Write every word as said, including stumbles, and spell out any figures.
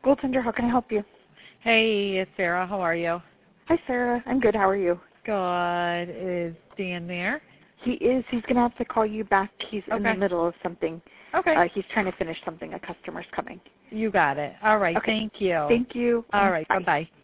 Goaltender, how can I help you? Hey, it's Sarah. How are you? Hi, Sarah. I'm good. How are you? Good. Is Dan there? He is. He's going to have to call you back. He's Okay. in the middle of something. Okay. Uh, he's trying to finish something. A customer's coming. You got it. All right. Okay. Thank you. Thank you. All right. Bye. Bye-bye.